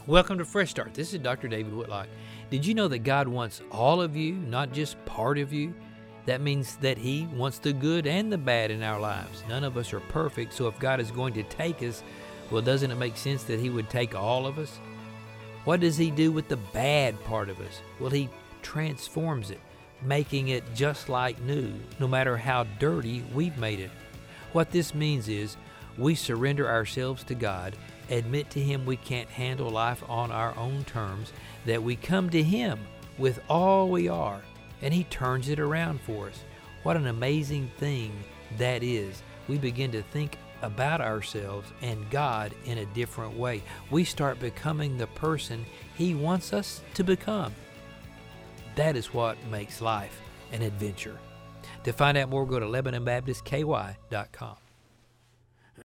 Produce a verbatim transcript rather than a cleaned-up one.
Welcome to Fresh Start. This is Doctor David Whitlock. Did you know that God wants all of you, not just part of you? That means that He wants the good and the bad in our lives. None of us are perfect, so if God is going to take us, well, doesn't it make sense that He would take all of us? What does He do with the bad part of us? Well, He transforms it, making it just like new, no matter how dirty we've made it. What this means is we surrender ourselves to God, admit to Him we can't handle life on our own terms, that we come to Him with all we are, and He turns it around for us. What an amazing thing that is. We begin to think about ourselves and God in a different way. We start becoming the person He wants us to become. That is what makes life an adventure. To find out more, go to Lebanon Baptist K Y dot com.